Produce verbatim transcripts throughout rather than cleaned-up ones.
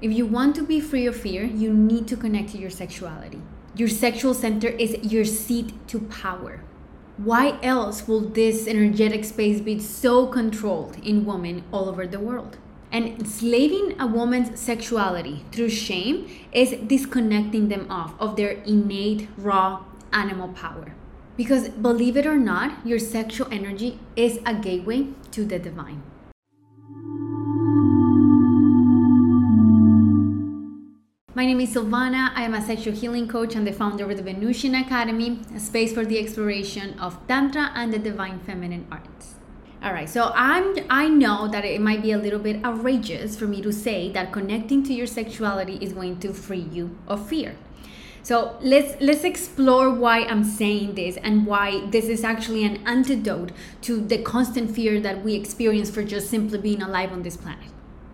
If you want to be free of fear, you need to connect to your sexuality. Your sexual center is your seat to power. Why else will this energetic space be so controlled in women all over the world? And enslaving a woman's sexuality through shame is disconnecting them off of their innate, raw animal power. Because believe it or not, your sexual energy is a gateway to the divine. My name is Silvana. I am a sexual healing coach and the founder of the Venusian Academy, a space for the exploration of Tantra and the divine feminine arts. All right, so I'm, I know that it might be a little bit outrageous for me to say that connecting to your sexuality is going to free you of fear. So let's let's explore why I'm saying this and why this is actually an antidote to the constant fear that we experience for just simply being alive on this planet.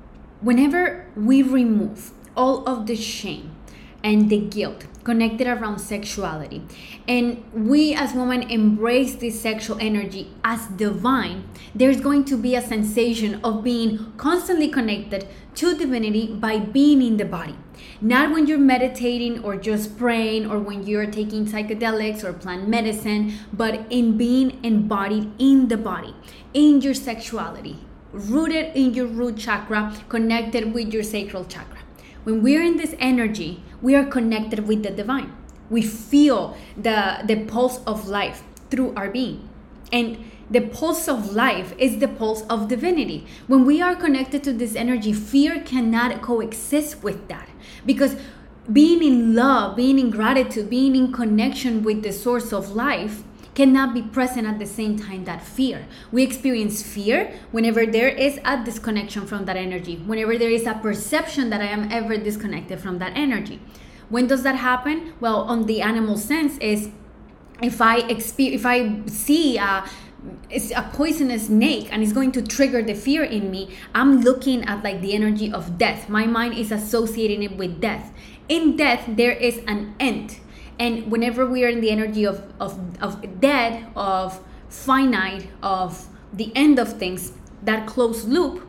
Whenever we remove all of the shame and the guilt connected around sexuality, and we as women embrace this sexual energy as divine, there's going to be a sensation of being constantly connected to divinity by being in the body. Not when you're meditating or just praying or when you're taking psychedelics or plant medicine, but in being embodied in the body, in your sexuality, rooted in your root chakra, connected with your sacral chakra. When we're in this energy, we are connected with the divine. We feel the, the pulse of life through our being. And the pulse of life is the pulse of divinity. When we are connected to this energy, fear cannot coexist with that. Because being in love, being in gratitude, being in connection with the source of life cannot be present at the same time that fear. We experience fear whenever there is a disconnection from that energy, whenever there is a perception that I am ever disconnected from that energy. When does that happen? Well, on the animal sense is if I exper- if I see a, it's a poisonous snake and it's going to trigger the fear in me, I'm looking at like the energy of death. My mind is associating it with death. In death, there is an end. And whenever we are in the energy of, of, of dead, of finite, of the end of things, that closed loop,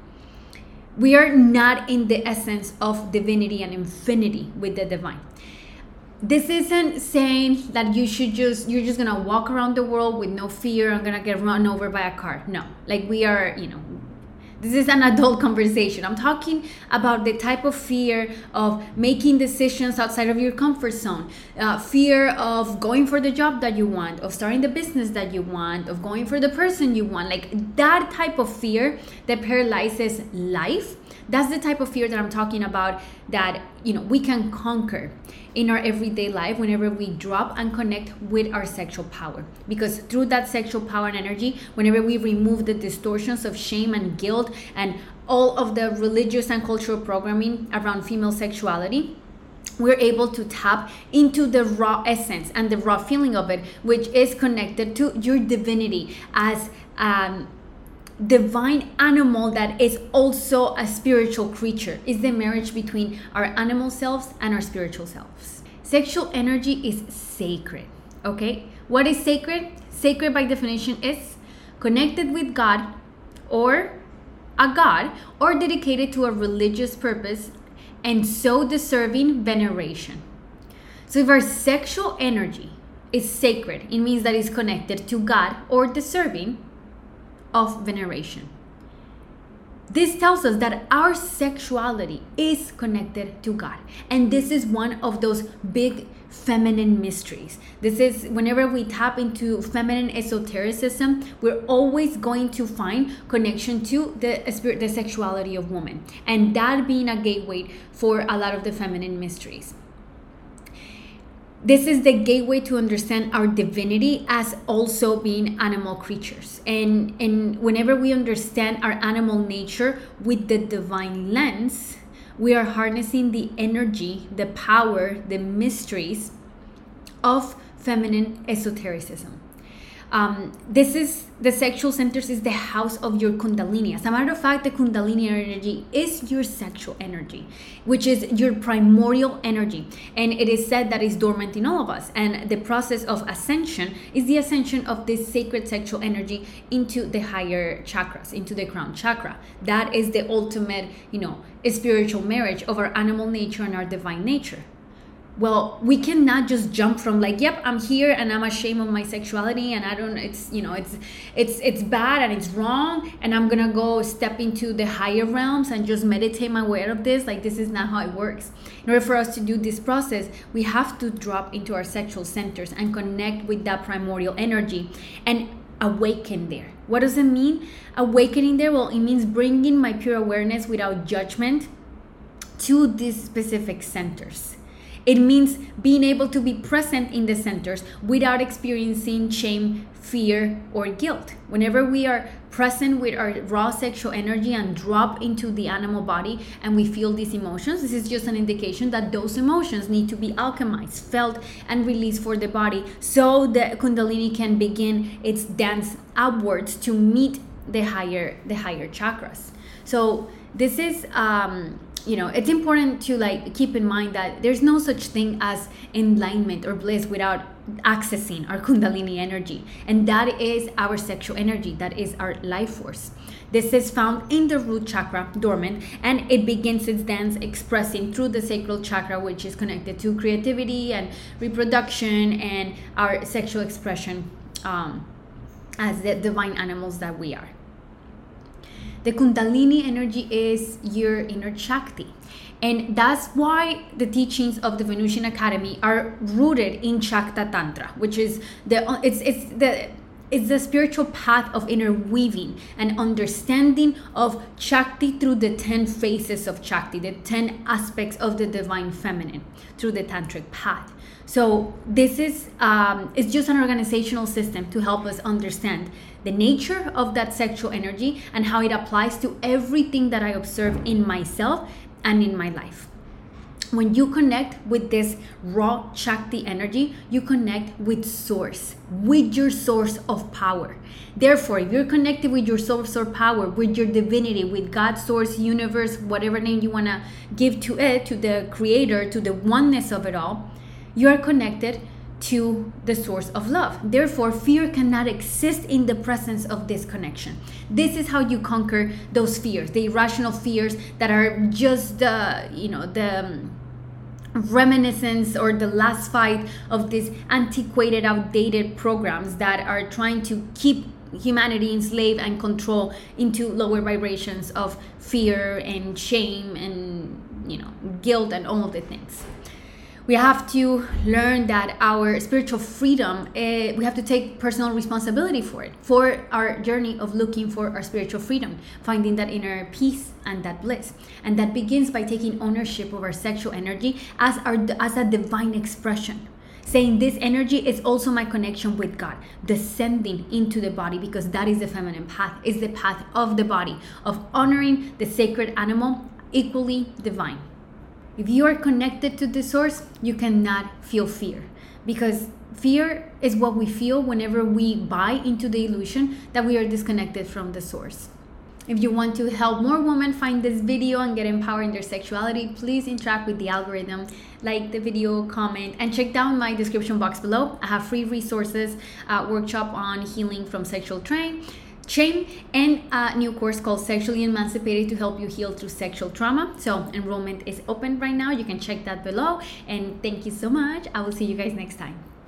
we are not in the essence of divinity and infinity with the divine. This isn't saying that you should just, you're just gonna walk around the world with no fear, I'm gonna get run over by a car. No, like we are, you know, this is an adult conversation. I'm talking about the type of fear of making decisions outside of your comfort zone, uh, fear of going for the job that you want, of starting the business that you want, of going for the person you want. Like that type of fear that paralyzes life. That's the type of fear that I'm talking about that, you know, we can conquer in our everyday life whenever we drop and connect with our sexual power. Because through that sexual power and energy, whenever we remove the distortions of shame and guilt and all of the religious and cultural programming around female sexuality, we're able to tap into the raw essence and the raw feeling of it, which is connected to your divinity as um divine animal that is also a spiritual creature. Is the marriage between our animal selves and our spiritual selves. Sexual energy is sacred, okay? What is sacred? Sacred by definition is connected with God or a god or dedicated to a religious purpose and so deserving veneration. So if our sexual energy is sacred, it means that it's connected to God or deserving of veneration. This tells us that our sexuality is connected to God. And this is one of those big feminine mysteries. This is whenever we tap into feminine esotericism, we're always going to find connection to the spirit, the sexuality of woman. And that being a gateway for a lot of the feminine mysteries. This is the gateway to understand our divinity as also being animal creatures. And, and whenever we understand our animal nature with the divine lens, we are harnessing the energy, the power, the mysteries of feminine esotericism. Um, this is the sexual centers is the house of your kundalini. As a matter of fact, the kundalini energy is your sexual energy, which is your primordial energy. And it is said that it's dormant in all of us. And the process of ascension is the ascension of this sacred sexual energy into the higher chakras, into the crown chakra. That is the ultimate, you know, spiritual marriage of our animal nature and our divine nature. Well, we cannot just jump from like, yep, I'm here and I'm ashamed of my sexuality and I don't, it's, you know, it's, it's, it's bad and it's wrong. And I'm going to go step into the higher realms and just meditate my way out of this. Like, this is not how it works. In order for us to do this process, we have to drop into our sexual centers and connect with that primordial energy and awaken there. What does it mean? Awakening there? Well, it means bringing my pure awareness without judgment to these specific centers. It means being able to be present in the centers without experiencing shame, fear, or guilt. Whenever we are present with our raw sexual energy and drop into the animal body and we feel these emotions, this is just an indication that those emotions need to be alchemized, felt, and released for the body so the Kundalini can begin its dance upwards to meet the higher, the higher chakras. So this is... Um, you know, it's important to like keep in mind that there's no such thing as enlightenment or bliss without accessing our Kundalini energy. And that is our sexual energy. That is our life force. This is found in the root chakra, dormant, and it begins its dance expressing through the sacral chakra, which is connected to creativity and reproduction and our sexual expression um, as the divine animals that we are. The Kundalini energy is your inner Shakti. And that's why the teachings of the Venusian Academy are rooted in Shakta Tantra, which is the it's it's the it's the spiritual path of interweaving and understanding of Shakti through the ten phases of Shakti, the ten aspects of the divine feminine through the tantric path. So this is um, it's just an organizational system to help us understand the nature of that sexual energy and how it applies to everything that I observe in myself and in my life. When you connect with this raw Shakti energy, you connect with source, with your source of power. Therefore, if you're connected with your source of power, with your divinity, with God, source, universe, whatever name you want to give to it, to the creator, to the oneness of it all, you are connected to the source of love. Therefore, fear cannot exist in the presence of this connection. This is how you conquer those fears, the irrational fears that are just the, you know, the um, reminiscence or the last fight of these antiquated, outdated programs that are trying to keep humanity enslaved and control into lower vibrations of fear and shame and, you know, guilt and all of the things. We have to learn that our spiritual freedom, uh, we have to take personal responsibility for it, for our journey of looking for our spiritual freedom, finding that inner peace and that bliss. And that begins by taking ownership of our sexual energy as, our, as a divine expression. Saying this energy is also my connection with God, descending into the body, because that is the feminine path, is the path of the body, of honoring the sacred animal, equally divine. If you are connected to the source, you cannot feel fear, because fear is what we feel whenever we buy into the illusion that we are disconnected from the source. If you want to help more women find this video and get empowered in their sexuality, please interact with the algorithm, like the video, comment, and check down my description box below. I have free resources, uh, workshop on healing from sexual train. Shame, and a new course called Sexually Emancipated to help you heal through sexual trauma. So enrollment is open right now. You can check that below. And thank you so much. I will see you guys next time.